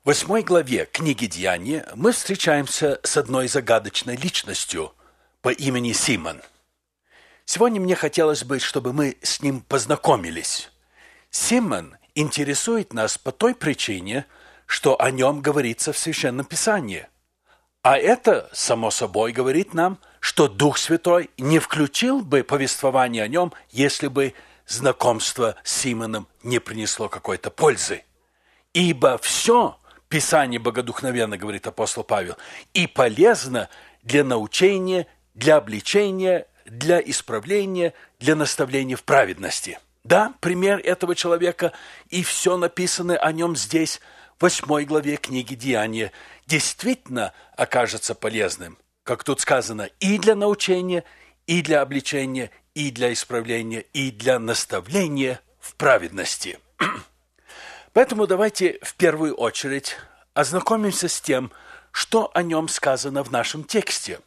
В 8 главе книги «Деяния» мы встречаемся с одной загадочной личностью по имени Симон. Сегодня мне хотелось бы, чтобы мы с ним познакомились. Симон интересует нас по той причине, что о нем говорится в Священном Писании. А это, само собой, говорит нам, что Дух Святой не включил бы повествование о нем, если бы знакомство с Симоном не принесло какой-то пользы. Ибо все Писание богодухновенно, говорит апостол Павел, и полезно для научения, для обличения, для исправления, для наставления в праведности. Да, пример этого человека и все написанное о нем здесь, в 8 главе книги «Деяния», действительно окажется полезным, как тут сказано, и для научения, и для обличения, и для исправления, и для наставления в праведности. Поэтому давайте в первую очередь ознакомимся с тем, что о нем сказано в нашем тексте.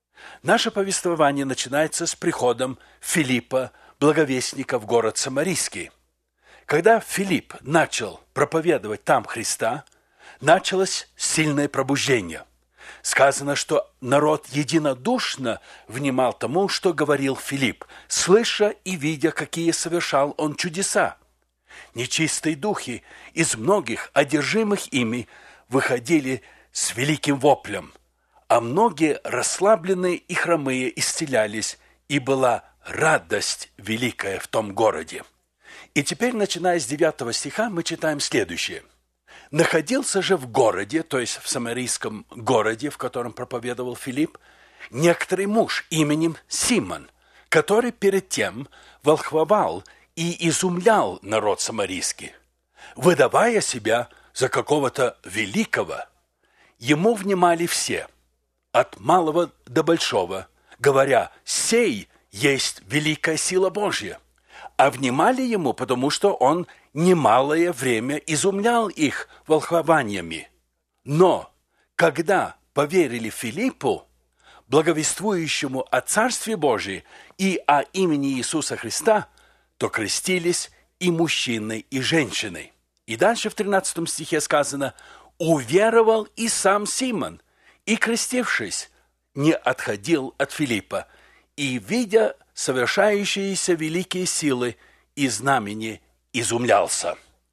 Наше повествование начинается с приходом Филиппа, благовестника, в город Самарийский. Когда Филипп начал проповедовать там Христа, началось сильное пробуждение. Сказано, что народ единодушно внимал тому, что говорил Филипп, слыша и видя, какие совершал он чудеса. Нечистые духи из многих, одержимых ими, выходили с великим воплем, а многие расслабленные и хромые исцелялись, и была радость великая в том городе. И теперь, начиная с 9 стиха, мы читаем следующее. «Находился же в городе, то есть в самарийском городе, в котором проповедовал Филипп, некоторый муж именем Симон, который перед тем волхвовал и изумлял народ самарийский, выдавая себя за какого-то великого. Ему внимали все, от малого до большого, говоря, «Сей есть великая сила Божья». А внимали ему, потому что он немалое время изумлял их волхвованиями. Но когда поверили Филиппу, благовествующему о Царстве Божьем и о имени Иисуса Христа, то крестились и мужчины, и женщины. И дальше в 13 стихе сказано, «Уверовал и сам Симон, и, крестившись, не отходил от Филиппа, и, видя совершающиеся великие силы и знамения, изумлялся».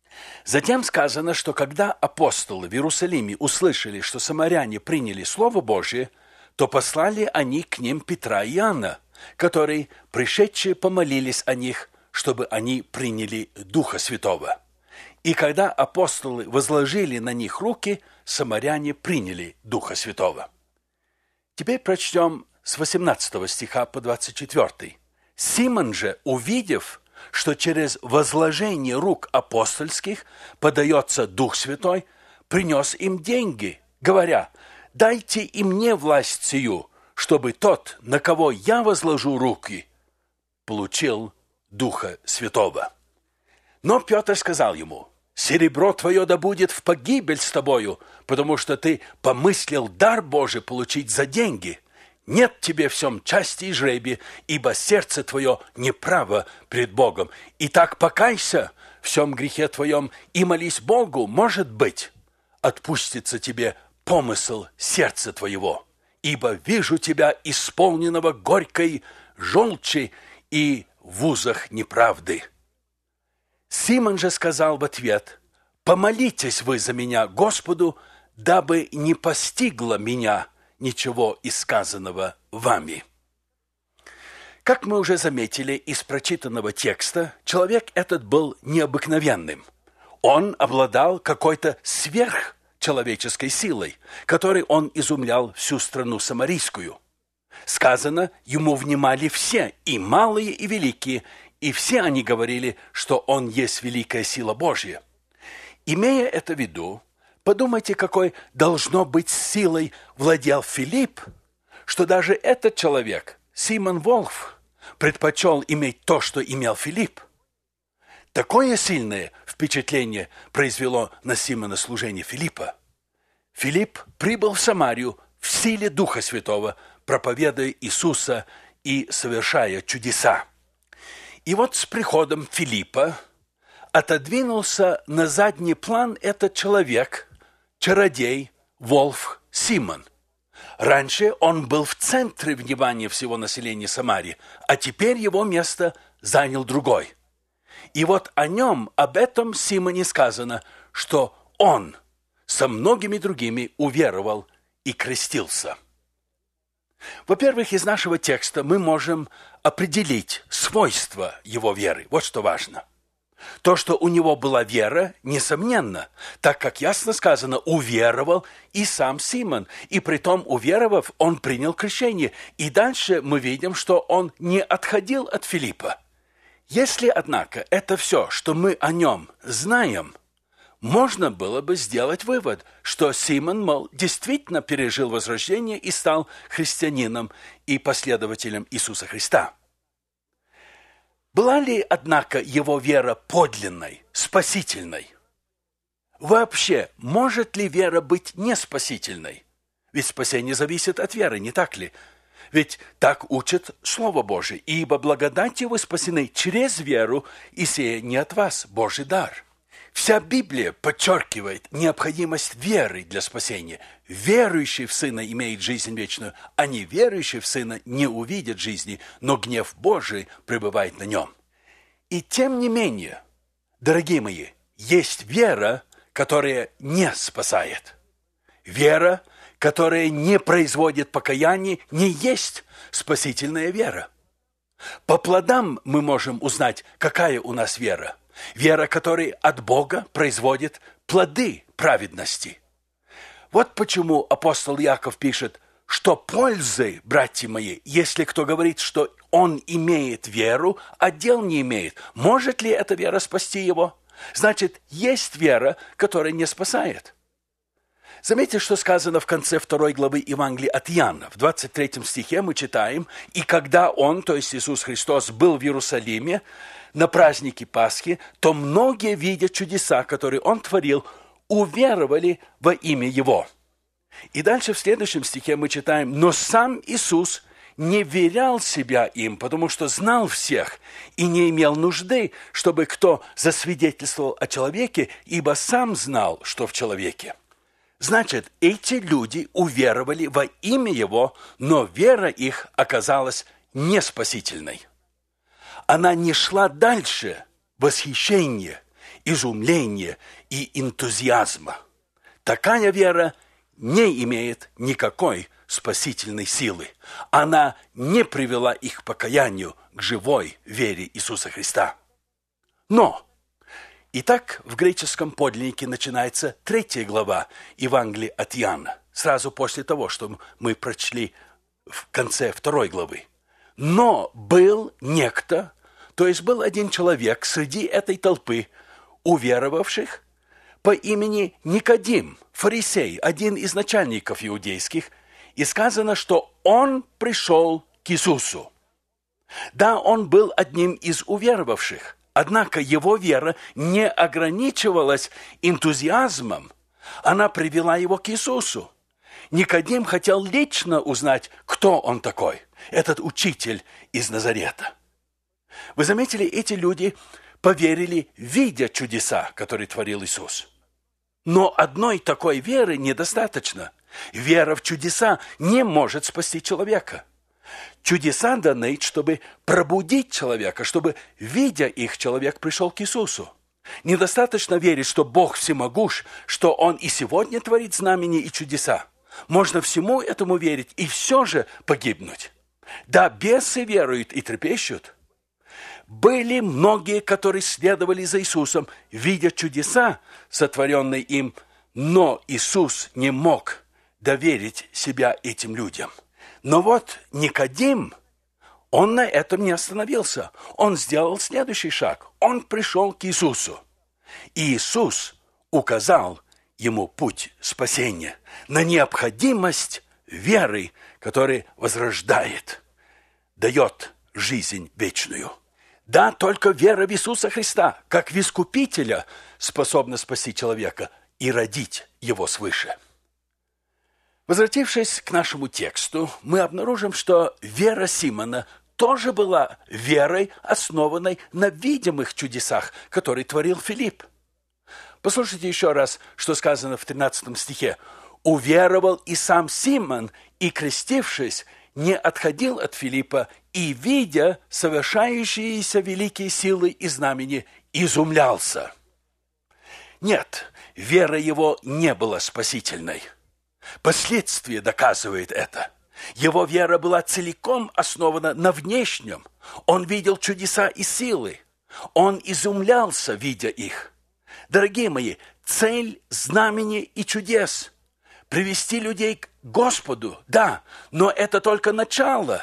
Затем сказано, что когда апостолы в Иерусалиме услышали, что самаряне приняли Слово Божие, то послали они к ним Петра и Иоанна, которые, пришедшие, помолились о них, чтобы они приняли Духа Святого. И когда апостолы возложили на них руки, самаряне приняли Духа Святого. Теперь прочтем с 18 стиха по 24. «Симон же, увидев, что через возложение рук апостольских подается Дух Святой, принес им деньги, говоря, «Дайте и мне власть сию, чтобы тот, на кого я возложу руки, получил Духа Святого». Но Петр сказал ему, «Серебро твое да будет в погибель с тобою, потому что ты помыслил дар Божий получить за деньги. Нет тебе в сем части и жребия, ибо сердце твое неправо пред Богом. Итак, покайся в сем грехе твоем и молись Богу, может быть, отпустится тебе помысл сердца твоего. Ибо вижу тебя исполненного горькой желчи и в узах неправды». Симон же сказал в ответ, «Помолитесь вы за меня Господу, дабы не постигло меня ничего из сказанного вами». Как мы уже заметили из прочитанного текста, человек этот был необыкновенным. Он обладал какой-то сверхчеловеческой силой, которой он изумлял всю страну самарийскую. Сказано, ему внимали все, и малые, и великие, и все они говорили, что он есть великая сила Божья. Имея это в виду, подумайте, какой должно быть силой владел Филипп, что даже этот человек, Симон Волхв, предпочел иметь то, что имел Филипп. Такое сильное впечатление произвело на Симона служение Филиппа. Филипп прибыл в Самарию в силе Духа Святого, проповедуя Иисуса и совершая чудеса. И вот с приходом Филиппа отодвинулся на задний план этот человек, чародей, волхв Симон. Раньше он был в центре внимания всего населения Самарии, а теперь его место занял другой. И вот о нем, об этом Симоне сказано, что он со многими другими уверовал и крестился. Во-первых, из нашего текста мы можем определить свойства его веры. Вот что важно. То, что у него была вера, несомненно, так как ясно сказано, уверовал и сам Симон. И притом, уверовав, он принял крещение. И дальше мы видим, что он не отходил от Филиппа. Если, однако, это все, что мы о нем знаем, можно было бы сделать вывод, что Симон, мол, действительно пережил возрождение и стал христианином и последователем Иисуса Христа. Была ли, однако, его вера подлинной, спасительной? Вообще, может ли вера быть неспасительной? Ведь спасение зависит от веры, не так ли? Ведь так учит Слово Божие. «Ибо благодатью вы спасены через веру, и сия не от вас, Божий дар». Вся Библия подчеркивает необходимость веры для спасения. Верующий в Сына имеет жизнь вечную, а неверующий в Сына не увидит жизни, но гнев Божий пребывает на нем. И тем не менее, дорогие мои, есть вера, которая не спасает. Вера, которая не производит покаяния, не есть спасительная вера. По плодам мы можем узнать, какая у нас вера. Вера, которая от Бога производит плоды праведности. Вот почему апостол Иаков пишет, что пользы, братья мои, если кто говорит, что он имеет веру, а дел не имеет. Может ли эта вера спасти его? Значит, есть вера, которая не спасает. Заметьте, что сказано в конце 2 главы Евангелия от Иоанна. В 23 стихе мы читаем, «И когда Он, то есть Иисус Христос, был в Иерусалиме на празднике Пасхи, то многие, видя чудеса, которые Он творил, уверовали во имя Его». И дальше в следующем стихе мы читаем, «Но сам Иисус не верял себя им, потому что знал всех, и не имел нужды, чтобы кто засвидетельствовал о человеке, ибо сам знал, что в человеке». Значит, эти люди уверовали во имя Его, но вера их оказалась неспасительной. Она не шла дальше восхищения, изумления и энтузиазма. Такая вера не имеет никакой спасительной силы. Она не привела их к покаянию, к живой вере Иисуса Христа. Но итак, в греческом подлиннике начинается 3 глава Евангелия от Иоанна, сразу после того, что мы прочли в конце 2 главы. «Но был некто, то есть был один человек среди этой толпы уверовавших по имени Никодим, фарисей, один из начальников иудейских, и сказано, что он пришел к Иисусу. Да, он был одним из уверовавших, однако его вера не ограничивалась энтузиазмом, она привела его к Иисусу. Никодим хотел лично узнать, кто он такой, этот учитель из Назарета. Вы заметили, эти люди поверили, видя чудеса, которые творил Иисус. Но одной такой веры недостаточно. Вера в чудеса не может спасти человека. Чудеса даны, чтобы пробудить человека, чтобы, видя их, человек пришел к Иисусу. Недостаточно верить, что Бог всемогущ, что Он и сегодня творит знамения и чудеса. Можно всему этому верить и все же погибнуть. Да, бесы веруют и трепещут. Были многие, которые следовали за Иисусом, видя чудеса, сотворенные им, но Иисус не мог доверить себя этим людям. Но вот Никодим, он на этом не остановился. Он сделал следующий шаг. Он пришел к Иисусу. И Иисус указал ему путь спасения, на необходимость веры, которая возрождает, дает жизнь вечную. Да, только вера в Иисуса Христа, как в Искупителя, способна спасти человека и родить его свыше. Возвратившись к нашему тексту, мы обнаружим, что вера Симона тоже была верой, основанной на видимых чудесах, которые творил Филипп. Послушайте еще раз, что сказано в 13 стихе. «Уверовал и сам Симон, и, крестившись, не отходил от Филиппа, и, видя совершающиеся великие силы и знамения, изумлялся». Нет, вера его не была спасительной. Последствие доказывает это. Его вера была целиком основана на внешнем. Он видел чудеса и силы. Он изумлялся, видя их. Дорогие мои, цель знамений и чудес – привести людей к Господу, да, но это только начало.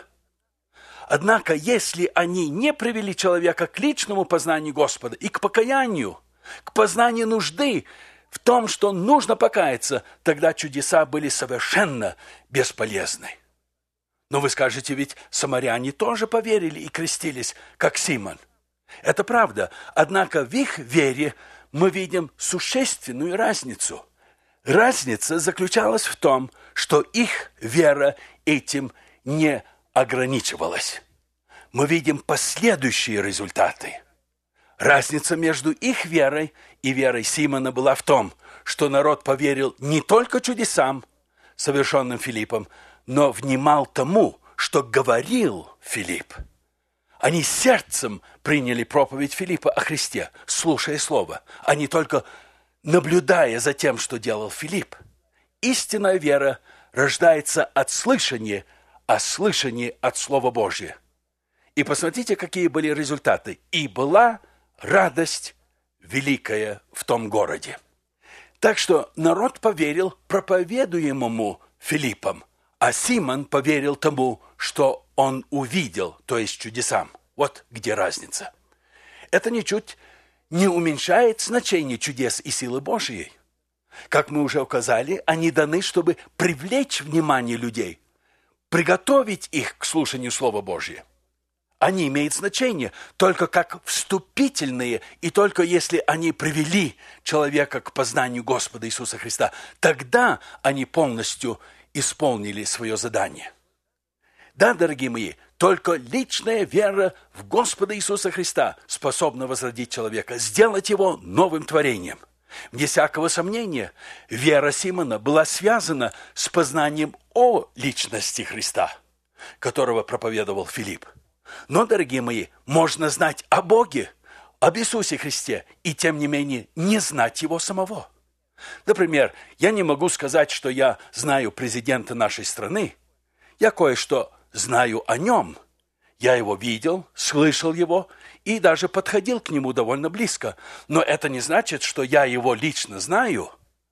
Однако, если они не привели человека к личному познанию Господа и к покаянию, к познанию нужды в том, что нужно покаяться, тогда чудеса были совершенно бесполезны. Но вы скажете, ведь самаряне тоже поверили и крестились, как Симон. Это правда, однако в их вере мы видим существенную разницу. Разница заключалась в том, что их вера этим не ограничивалась. Мы видим последующие результаты. Разница между их верой и верой Симона была в том, что народ поверил не только чудесам, совершенным Филиппом, но внимал тому, что говорил Филипп. Они сердцем приняли проповедь Филиппа о Христе, слушая слово, а не только наблюдая за тем, что делал Филипп. Истинная вера рождается от слышания, а слышание от Слова Божия. И посмотрите, какие были результаты. И была радость великая в том городе. Так что народ поверил проповедуемому Филиппом, а Симон поверил тому, что он увидел, то есть чудесам. Вот где разница. Это ничуть не уменьшает значение чудес и силы Божьей. Как мы уже указали, они даны, чтобы привлечь внимание людей, приготовить их к слушанию Слова Божьего. Они имеют значение только как вступительные, и только если они привели человека к познанию Господа Иисуса Христа, тогда они полностью исполнили свое задание. Да, дорогие мои, только личная вера в Господа Иисуса Христа способна возродить человека, сделать его новым творением. Вне всякого сомнения, вера Симона была связана с познанием о личности Христа, которого проповедовал Филипп. Но, дорогие мои, можно знать о Боге, об Иисусе Христе, и тем не менее не знать Его самого. Например, я не могу сказать, что я знаю президента нашей страны. Я кое-что знаю о нем. Я его видел, слышал его и даже подходил к нему довольно близко. Но это не значит, что я его лично знаю.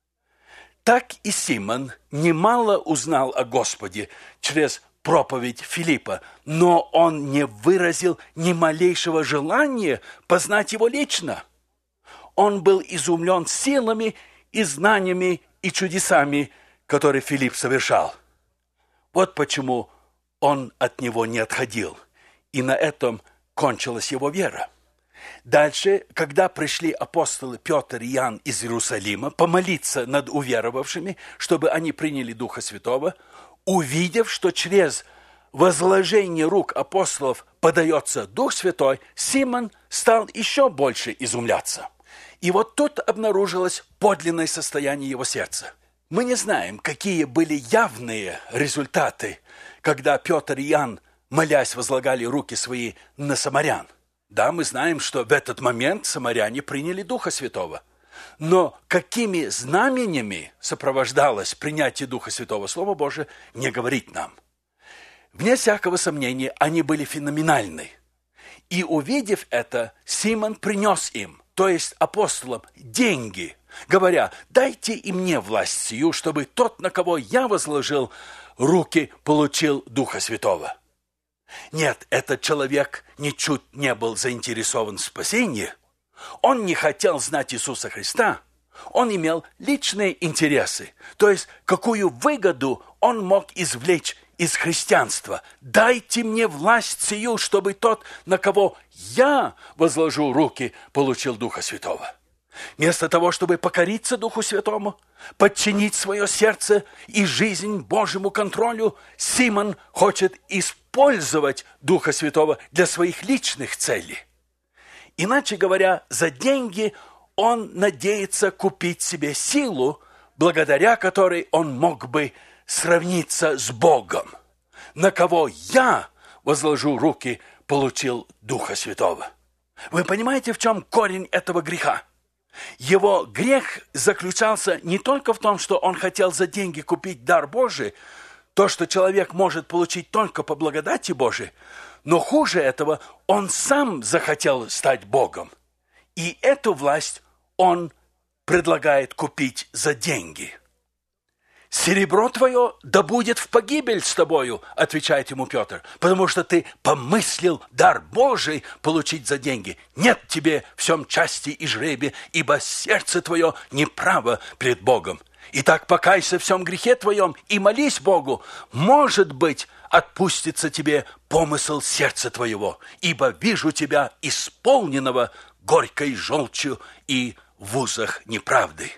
Так и Симон немало узнал о Господе через проповедь Филиппа, но он не выразил ни малейшего желания познать его лично. Он был изумлен силами и знаниями и чудесами, которые Филипп совершал. Вот почему он от него не отходил, и на этом кончилась его вера. Дальше, когда пришли апостолы Петр и Иоанн из Иерусалима помолиться над уверовавшими, чтобы они приняли Духа Святого, увидев, что через возложение рук апостолов подается Дух Святой, Симон стал еще больше изумляться. И вот тут обнаружилось подлинное состояние его сердца. Мы не знаем, какие были явные результаты, когда Петр и Иоанн, молясь, возлагали руки свои на самарян. Да, мы знаем, что в этот момент самаряне приняли Духа Святого. Но какими знамениями сопровождалось принятие Духа Святого, Слово Божие не говорит нам. Вне всякого сомнения, они были феноменальны. И увидев это, Симон принес им, то есть апостолам, деньги, говоря: «Дайте и мне власть сию, чтобы тот, на кого я возложил руки, получил Духа Святого». Нет, этот человек ничуть не был заинтересован в спасении. Он не хотел знать Иисуса Христа. Он имел личные интересы, то есть какую выгоду он мог извлечь из христианства. «Дайте мне власть сию, чтобы тот, на кого я возложу руки, получил Духа Святого». Вместо того, чтобы покориться Духу Святому, подчинить свое сердце и жизнь Божьему контролю, Симон хочет использовать Духа Святого для своих личных целей. Иначе говоря, за деньги он надеется купить себе силу, благодаря которой он мог бы сравниться с Богом. На кого я возложу руки, получил Духа Святого. Вы понимаете, в чем корень этого греха? Его грех заключался не только в том, что он хотел за деньги купить дар Божий, то, что человек может получить только по благодати Божией, но хуже этого, он сам захотел стать Богом. И эту власть он предлагает купить за деньги. «Серебро твое да будет в погибель с тобою», отвечает ему Петр, «потому что ты помыслил дар Божий получить за деньги. Нет тебе в всем части и жребия, ибо сердце твое неправо пред Богом. Итак, покайся в всем грехе твоем и молись Богу. Может быть, отпустится тебе помысл сердца твоего, ибо вижу тебя исполненного горькой желчью и в узах неправды».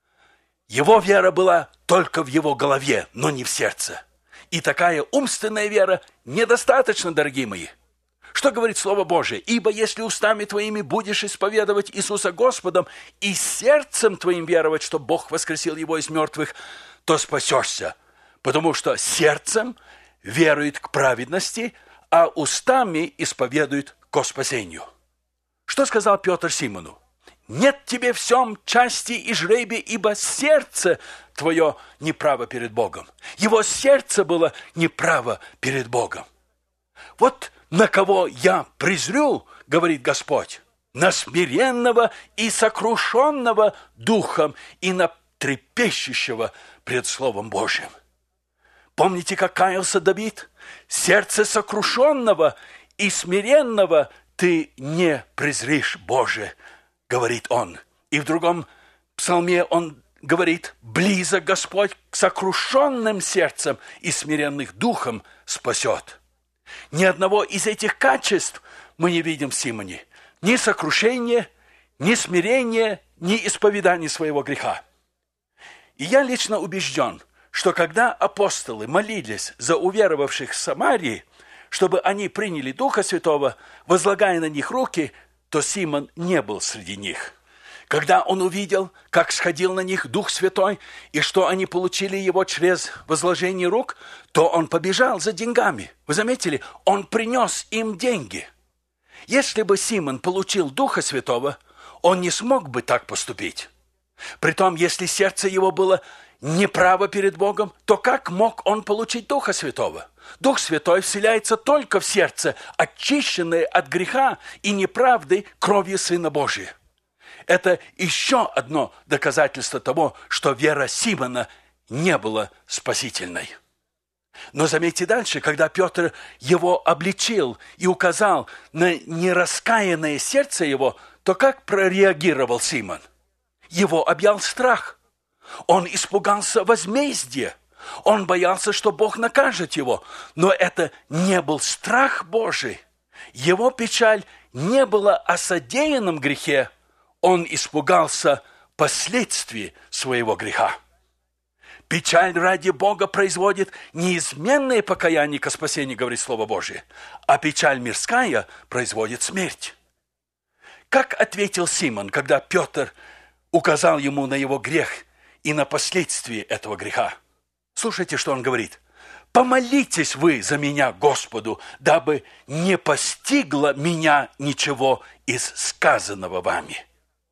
Его вера была только в его голове, но не в сердце. И такая умственная вера недостаточно, дорогие мои. Что говорит Слово Божие? «Ибо если устами твоими будешь исповедовать Иисуса Господом и сердцем твоим веровать, что Бог воскресил его из мертвых, то спасешься, потому что сердцем верует к праведности, а устами исповедует ко спасению». Что сказал Петр Симону? «Нет тебе в всем части и жребия, ибо сердце твое неправо перед Богом». Его сердце было неправо перед Богом. «Вот на кого я презрю, — говорит Господь, — на смиренного и сокрушенного духом и на трепещущего пред Словом Божьим». Помните, как каялся Давид? «Сердце сокрушенного и смиренного ты не презришь, Боже», говорит он. И в другом псалме он говорит: «Близок Господь к сокрушенным сердцем и смиренных духом спасет». Ни одного из этих качеств мы не видим в Симоне. Ни сокрушения, ни смирения, ни исповедания своего греха. И я лично убежден, что когда апостолы молились за уверовавших в Самарии, чтобы они приняли Духа Святого, возлагая на них руки, то Симон не был среди них. Когда он увидел, как сходил на них Дух Святой, и что они получили его через возложение рук, то он побежал за деньгами. Вы заметили? Он принес им деньги. Если бы Симон получил Духа Святого, он не смог бы так поступить. Притом, если сердце его было неправо перед Богом, то как мог он получить Духа Святого? Дух Святой вселяется только в сердце, очищенное от греха и неправды кровью Сына Божия. Это еще одно доказательство того, что вера Симона не была спасительной. Но заметьте дальше, когда Петр его обличил и указал на нераскаянное сердце его, то как прореагировал Симон? Его объял страх. Он испугался возмездия. Он боялся, что Бог накажет его. Но это не был страх Божий. Его печаль не была о содеянном грехе. Он испугался последствий своего греха. Печаль ради Бога производит неизменное покаяние ко спасению, говорит Слово Божие, а печаль мирская производит смерть. Как ответил Симон, когда Петр указал ему на его грех и на последствия этого греха? Слушайте, что он говорит. «Помолитесь вы за меня Господу, дабы не постигло меня ничего из сказанного вами».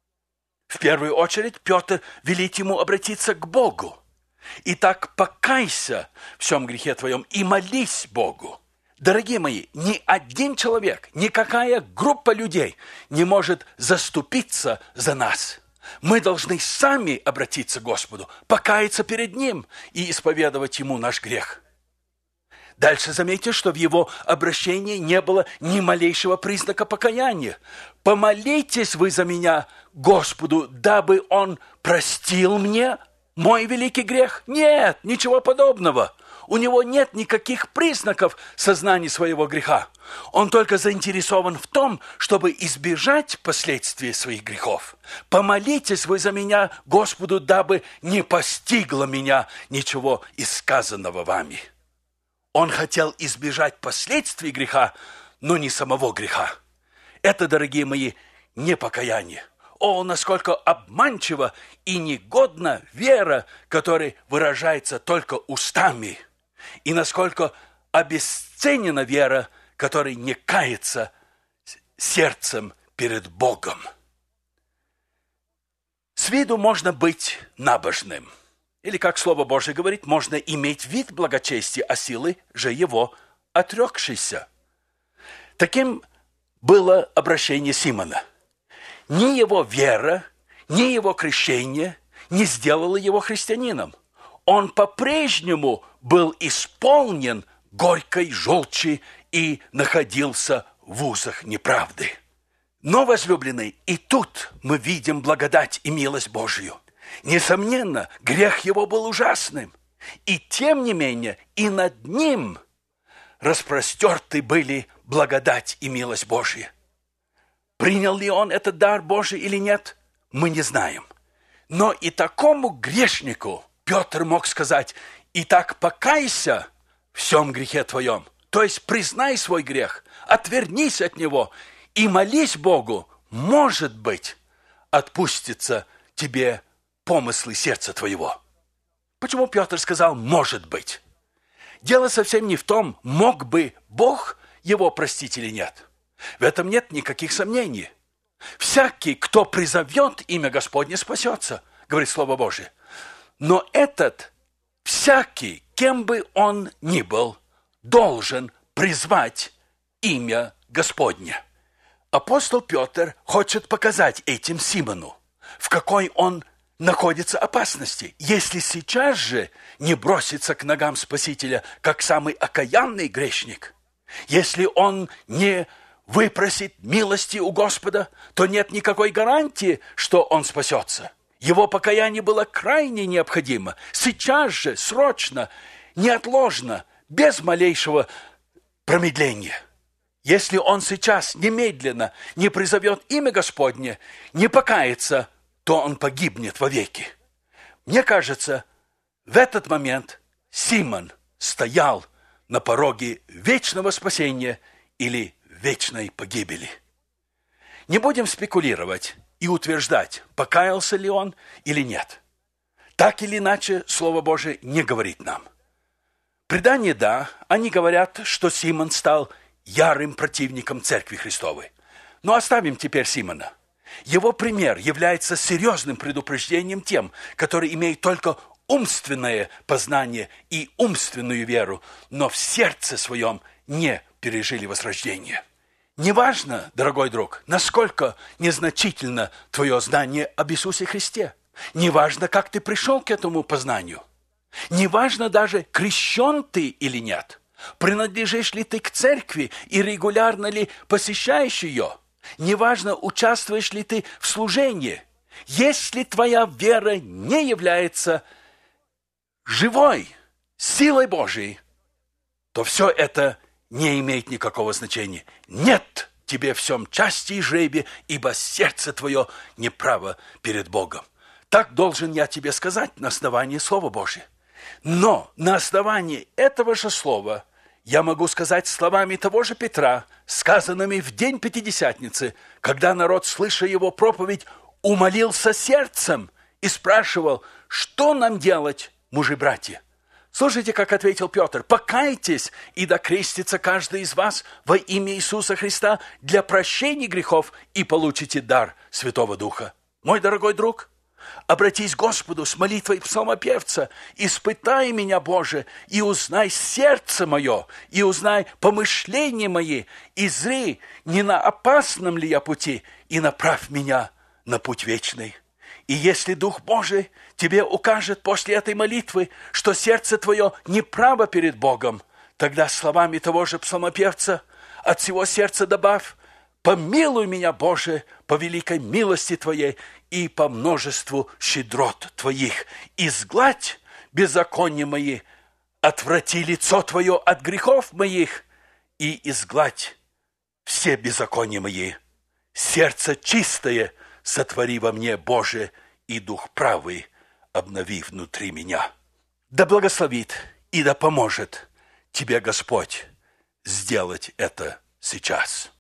В первую очередь Петр велит ему обратиться к Богу. «Итак, покайся в всем грехе твоем и молись Богу». Дорогие мои, ни один человек, никакая группа людей не может заступиться за нас. Мы должны сами обратиться к Господу, покаяться перед Ним и исповедовать Ему наш грех. Дальше заметьте, что в его обращении не было ни малейшего признака покаяния. «Помолитесь вы за меня Господу, дабы Он простил мне мой великий грех». Нет, ничего подобного. У него нет никаких признаков сознания своего греха. Он только заинтересован в том, чтобы избежать последствий своих грехов. «Помолитесь вы за меня Господу, дабы не постигло меня ничего из сказанного вами». Он хотел избежать последствий греха, но не самого греха. Это, дорогие мои, не покаяние. О, насколько обманчива и негодна вера, которая выражается только устами, и насколько обесценена вера, которая не кается сердцем перед Богом. С виду можно быть набожным. Или, как Слово Божие говорит, можно иметь вид благочестия, а силы же его отрекшийся. Таким было обращение Симона. Ни его вера, ни его крещение не сделало его христианином. Он по-прежнему был исполнен горькой желчи и находился в узах неправды. Но, возлюбленный, и тут мы видим благодать и милость Божию. Несомненно, грех его был ужасным, и тем не менее и над ним распростерты были благодать и милость Божья. Принял ли он этот дар Божий или нет, мы не знаем. Но и такому грешнику Петр мог сказать: «Итак, покайся в всем грехе твоем». То есть признай свой грех, отвернись от него и молись Богу, может быть, отпустится тебе помыслы сердца твоего. Почему Петр сказал «может быть»? Дело совсем не в том, мог бы Бог его простить или нет. В этом нет никаких сомнений. Всякий, кто призовет имя Господне, спасется, говорит Слово Божие. Но этот всякий, кем бы он ни был, должен призвать имя Господне. Апостол Петр хочет показать этим Симону, в какой он находится опасности. Если сейчас же не бросится к ногам Спасителя, как самый окаянный грешник, если он не выпросит милости у Господа, то нет никакой гарантии, что он спасется. Его покаяние было крайне необходимо. Сейчас же, срочно, неотложно, без малейшего промедления. Если он сейчас немедленно не призовет имя Господне, не покается, то он погибнет вовеки. Мне кажется, в этот момент Симон стоял на пороге вечного спасения или вечной погибели. Не будем спекулировать и утверждать, покаялся ли он или нет. Так или иначе, Слово Божие не говорит нам. Предание, да, они говорят, что Симон стал ярым противником Церкви Христовой. Но оставим теперь Симона. Его пример является серьезным предупреждением тем, которые имеют только умственное познание и умственную веру, но в сердце своем не пережили возрождение. Неважно, дорогой друг, насколько незначительно твое знание об Иисусе Христе. Неважно, как ты пришел к этому познанию. Неважно даже, крещен ты или нет. Принадлежишь ли ты к церкви и регулярно ли посещаешь ее? Неважно, участвуешь ли ты в служении. Если твоя вера не является живой силой Божией, то все это не имеет никакого значения. Нет тебе в всем части и жребия, ибо сердце твое неправо перед Богом. Так должен я тебе сказать на основании Слова Божия. Но на основании этого же слова я могу сказать словами того же Петра, сказанными в день Пятидесятницы, когда народ, слыша его проповедь, умолился сердцем и спрашивал: что нам делать, мужи-братья? Слушайте, как ответил Петр: покайтесь, и да крестится каждый из вас во имя Иисуса Христа для прощения грехов, и получите дар Святого Духа. Мой дорогой друг, обратись к Господу с молитвой псалмопевца: испытай меня, Боже, и узнай сердце мое, и узнай помышления мои, и зри, не на опасном ли я пути, и направь меня на путь вечный. И если Дух Божий тебе укажет после этой молитвы, что сердце твое неправо перед Богом, тогда словами того же псалмопевца от всего сердца добавь: помилуй меня, Боже, по великой милости Твоей и по множеству щедрот Твоих. Изгладь беззакония мои, отврати лицо Твое от грехов моих и изгладь все беззакония мои. Сердце чистое сотвори во мне, Боже, и дух правый обнови внутри меня. Да благословит и да поможет тебе Господь сделать это сейчас.